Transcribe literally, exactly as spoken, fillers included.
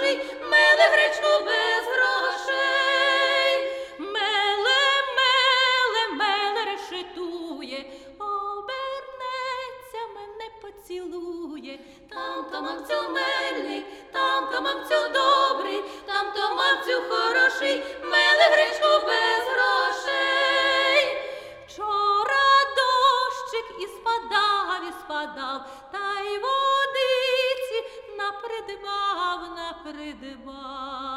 хороший, меле гречку без грошей. Меле, меле, меле решетує, обернеться, мене поцілує. Там-то мамцю мельник, там-то мамцю добрий, там-то мамцю хороший, меле гречку без грошей. Вчора дощик і спадав, і спадав, та й водиці напридбав, напридбав.